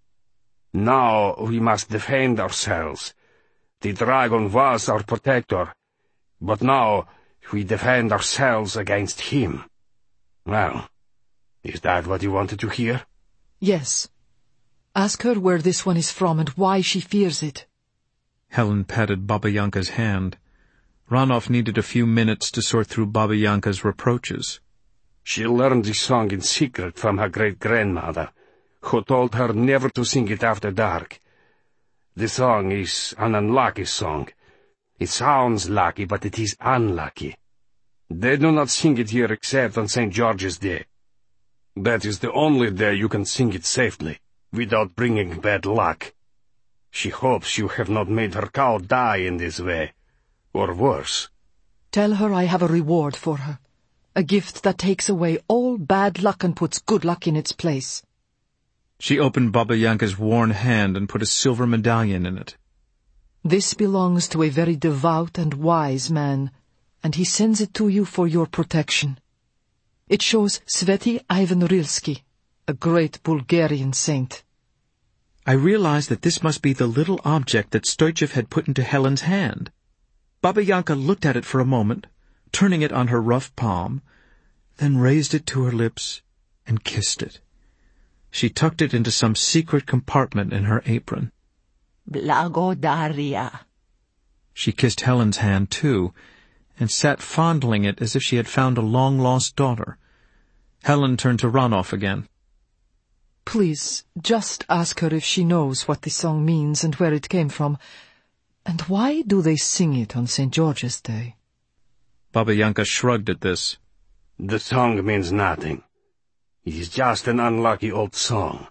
Now we must defend ourselves. The dragon was our protector, but now we defend ourselves against him. Well, is that what you wanted to hear? Yes. Ask her where this one is from and why she fears it. Helen patted Baba Yanka's hand. Ranulf needed a few minutes to sort through Baba Yanka's reproaches. She learned the song in secret from her great-grandmother, who told her never to sing it after dark. The song is an unlucky song. It sounds lucky, but it is unlucky. They do not sing it here except on St. George's Day. That is the only day you can sing it safely, without bringing bad luck. She hopes you have not made her cow die in this way, or worse. Tell her I have a reward for her, a gift that takes away all bad luck and puts good luck in its place. She opened Baba Yanka's worn hand and put a silver medallion in it. This belongs to a very devout and wise man, and he sends it to you for your protection. It shows Sveti Ivan Rilski, a great Bulgarian saint. I realized that this must be the little object that Stoichev had put into Helen's hand. Baba Yanka looked at it for a moment, turning it on her rough palm, then raised it to her lips and kissed it. She tucked it into some secret compartment in her apron. Blagodaria. She kissed Helen's hand, too, and sat fondling it as if she had found a long-lost daughter. Helen turned to Ranulf again. Please, just ask her if she knows what the song means and where it came from. And why do they sing it on St. George's Day? Baba Yanka shrugged at this. The song means nothing. It is just an unlucky old song.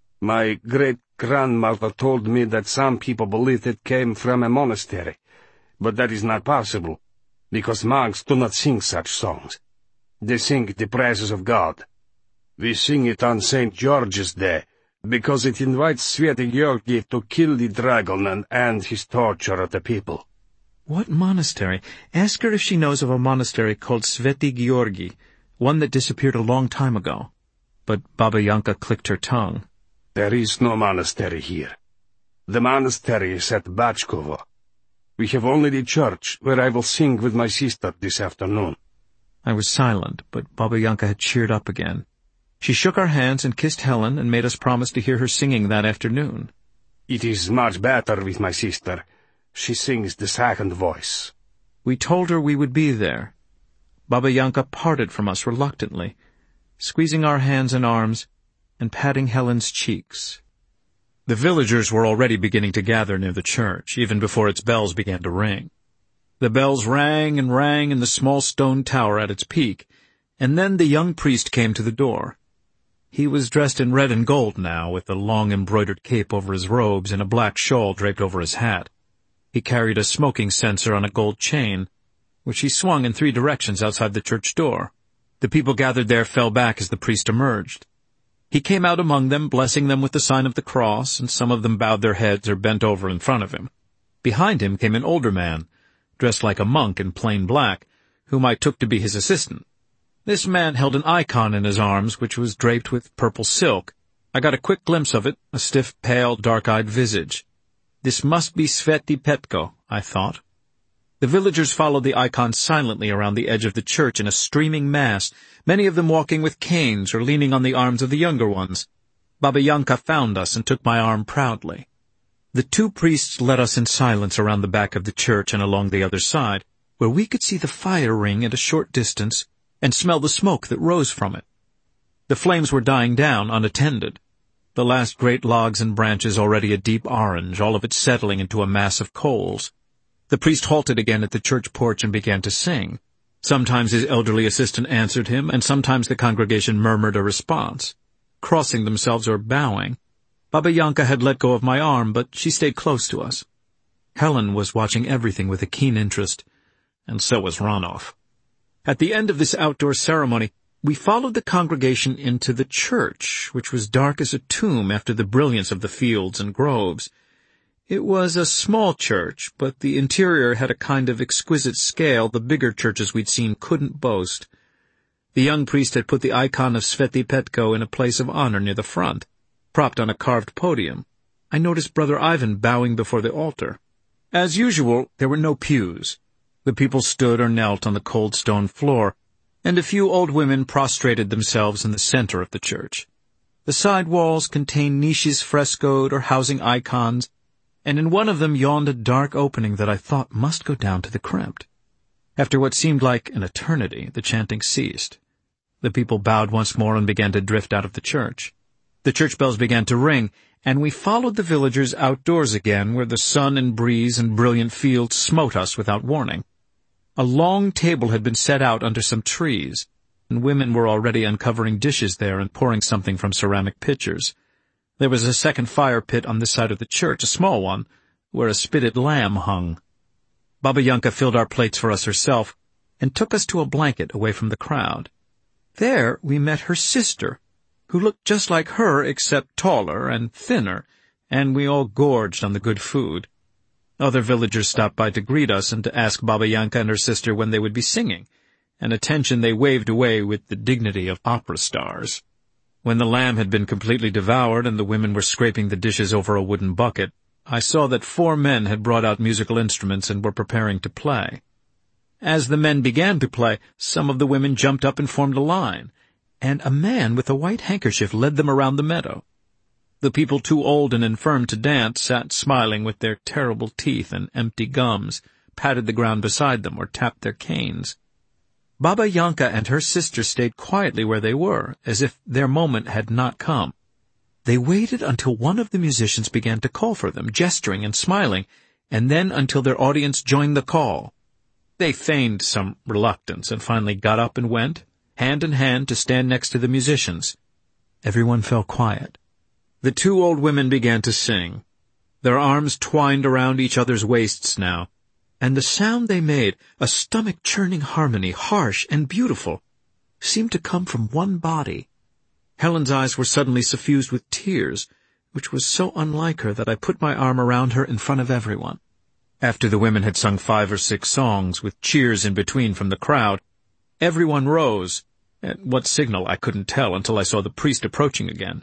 My great-grandmother told me that some people believed it came from a monastery, but that is not possible, because monks do not sing such songs. They sing the praises of God. We sing it on St. George's Day, because it invites Sveti Georgi to kill the dragon and end his torture of the people. What monastery? Ask her if she knows of a monastery called Sveti Georgi, one that disappeared a long time ago. But Baba Yanka clicked her tongue. There is no monastery here. The monastery is at Bachkovo. We have only the church, where I will sing with my sister this afternoon. I was silent, but Baba Yanka had cheered up again. She shook our hands and kissed Helen and made us promise to hear her singing that afternoon. It is much better with my sister. She sings the second voice. We told her we would be there. Baba Yanka parted from us reluctantly, squeezing our hands and arms and patting Helen's cheeks. The villagers were already beginning to gather near the church, even before its bells began to ring. The bells rang and rang in the small stone tower at its peak, and then the young priest came to the door. He was dressed in red and gold now, with a long embroidered cape over his robes and a black shawl draped over his hat. He carried a smoking censer on a gold chain, which he swung in 3 directions outside the church door. The people gathered there fell back as the priest emerged. He came out among them, blessing them with the sign of the cross, and some of them bowed their heads or bent over in front of him. Behind him came an older man, dressed like a monk in plain black, whom I took to be his assistant. This man held an icon in his arms, which was draped with purple silk. I got a quick glimpse of it, a stiff, pale, dark-eyed visage. This must be Sveti Petko, I thought. The villagers followed the icon silently around the edge of the church in a streaming mass, many of them walking with canes or leaning on the arms of the younger ones. Baba Yanka found us and took my arm proudly. The 2 priests led us in silence around the back of the church and along the other side, where we could see the fire ring at a short distance and smell the smoke that rose from it. The flames were dying down unattended, the last great logs and branches already a deep orange, all of it settling into a mass of coals. The priest halted again at the church porch and began to sing. Sometimes his elderly assistant answered him, and sometimes the congregation murmured a response, crossing themselves or bowing. Baba Yanka had let go of my arm, but she stayed close to us. Helen was watching everything with a keen interest, and so was Ranov. At the end of this outdoor ceremony, we followed the congregation into the church, which was dark as a tomb after the brilliance of the fields and groves. It was a small church, but the interior had a kind of exquisite scale the bigger churches we'd seen couldn't boast. The young priest had put the icon of Sveti Petko in a place of honor near the front, propped on a carved podium. I noticed Brother Ivan bowing before the altar. As usual, there were no pews. The people stood or knelt on the cold stone floor, and a few old women prostrated themselves in the center of the church. The side walls contained niches frescoed or housing icons, and in one of them yawned a dark opening that I thought must go down to the crypt. After what seemed like an eternity, the chanting ceased. The people bowed once more and began to drift out of the church. The church bells began to ring, and we followed the villagers outdoors again, where the sun and breeze and brilliant fields smote us without warning. A long table had been set out under some trees, and women were already uncovering dishes there and pouring something from ceramic pitchers. There was a second fire pit on this side of the church, a small one, where a spitted lamb hung. Baba Yanka filled our plates for us herself and took us to a blanket away from the crowd. There we met her sister, who looked just like her except taller and thinner, and we all gorged on the good food. Other villagers stopped by to greet us and to ask Baba Yanka and her sister when they would be singing, an attention they waved away with the dignity of opera stars. When the lamb had been completely devoured and the women were scraping the dishes over a wooden bucket, I saw that 4 men had brought out musical instruments and were preparing to play. As the men began to play, some of the women jumped up and formed a line, and a man with a white handkerchief led them around the meadow. The people too old and infirm to dance sat smiling with their terrible teeth and empty gums, patted the ground beside them or tapped their canes. Baba Yanka and her sister stayed quietly where they were, as if their moment had not come. They waited until one of the musicians began to call for them, gesturing and smiling, and then until their audience joined the call. They feigned some reluctance and finally got up and went, hand in hand, to stand next to the musicians. Everyone fell quiet. The two old women began to sing. Their arms twined around each other's waists now, and the sound they made, a stomach-churning harmony, harsh and beautiful, seemed to come from one body. Helen's eyes were suddenly suffused with tears, which was so unlike her that I put my arm around her in front of everyone. After the women had sung 5 or 6 songs, with cheers in between from the crowd, everyone rose, at what signal I couldn't tell until I saw the priest approaching again.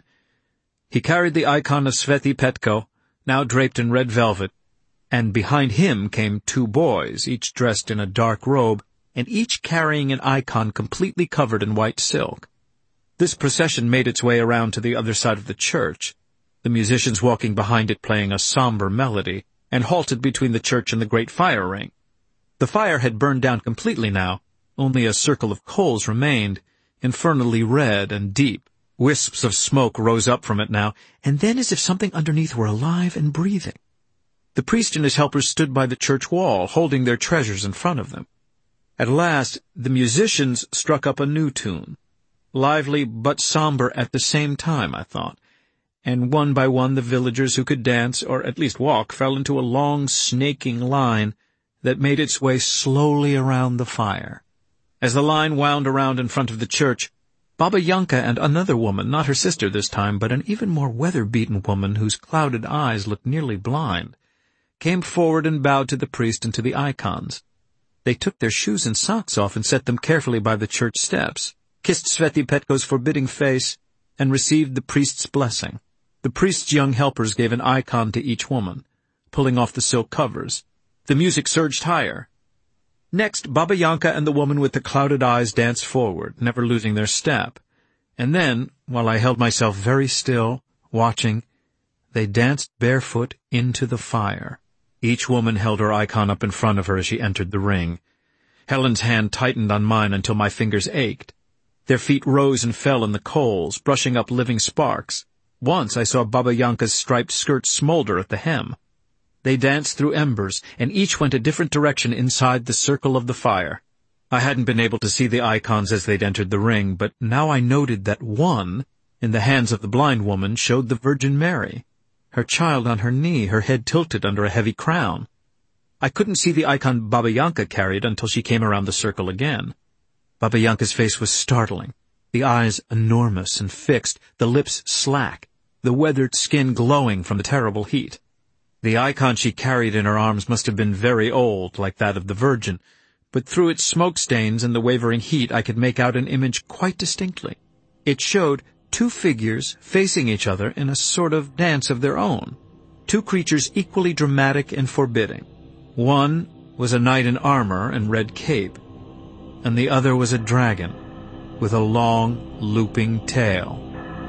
He carried the icon of Sveti Petko, now draped in red velvet, and behind him came 2 boys, each dressed in a dark robe, and each carrying an icon completely covered in white silk. This procession made its way around to the other side of the church, the musicians walking behind it playing a somber melody, and halted between the church and the great fire ring. The fire had burned down completely now. Only a circle of coals remained, infernally red and deep. Wisps of smoke rose up from it now, and then as if something underneath were alive and breathing. The priest and his helpers stood by the church wall, holding their treasures in front of them. At last, the musicians struck up a new tune, lively but somber at the same time, I thought, and one by one the villagers who could dance, or at least walk, fell into a long, snaking line that made its way slowly around the fire. As the line wound around in front of the church, Baba Yanka and another woman, not her sister this time, but an even more weather-beaten woman whose clouded eyes looked nearly blind, came forward and bowed to the priest and to the icons. They took their shoes and socks off and set them carefully by the church steps, kissed Sveti Petko's forbidding face, and received the priest's blessing. The priest's young helpers gave an icon to each woman, pulling off the silk covers. The music surged higher. Next, Baba Yanka and the woman with the clouded eyes danced forward, never losing their step. And then, while I held myself very still, watching, they danced barefoot into the fire. Each woman held her icon up in front of her as she entered the ring. Helen's hand tightened on mine until my fingers ached. Their feet rose and fell in the coals, brushing up living sparks. Once I saw Baba Yanka's striped skirt smolder at the hem. They danced through embers, and each went a different direction inside the circle of the fire. I hadn't been able to see the icons as they'd entered the ring, but now I noted that one, in the hands of the blind woman, showed the Virgin Mary, her child on her knee, her head tilted under a heavy crown. I couldn't see the icon Baba Yanka carried until she came around the circle again. Baba Yanka's face was startling, the eyes enormous and fixed, the lips slack, the weathered skin glowing from the terrible heat. The icon she carried in her arms must have been very old, like that of the Virgin, but through its smoke stains and the wavering heat I could make out an image quite distinctly. It showed 2 figures facing each other in a sort of dance of their own, 2 creatures equally dramatic and forbidding. One was a knight in armor and red cape, and the other was a dragon with a long, looping tail.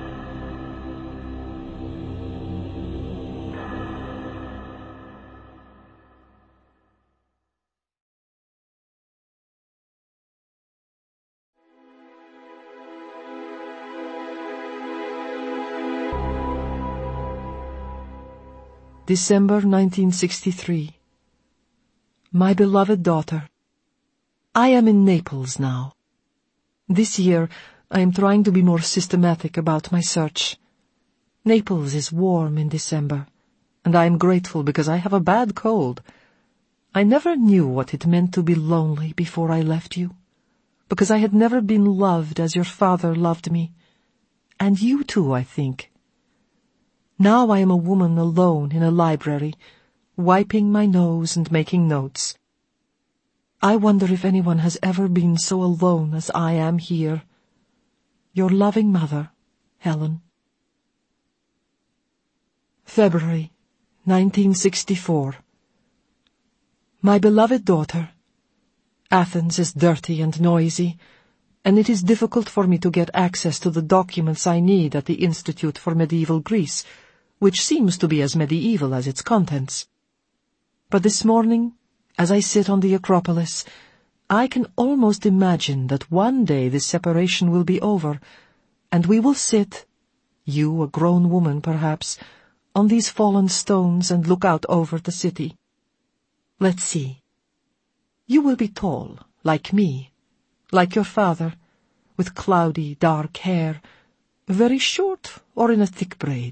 December 1963. My beloved daughter, I am in Naples now. This year I am trying to be more systematic about my search. Naples is warm in December, and I am grateful because I have a bad cold. I never knew what it meant to be lonely before I left you, because I had never been loved as your father loved me. And you too, I think. Now I am a woman alone in a library, wiping my nose and making notes. I wonder if anyone has ever been so alone as I am here. Your loving mother, Helen. February 1964. My beloved daughter, Athens is dirty and noisy, and it is difficult for me to get access to the documents I need at the Institute for Medieval Greece, which seems to be as medieval as its contents. But this morning, as I sit on the Acropolis, I can almost imagine that one day this separation will be over, and we will sit, You, a grown woman, perhaps, on these fallen stones and look out over the city. Let's see. You will be tall, like me, like your father, with cloudy, dark hair, very short or in a thick braid.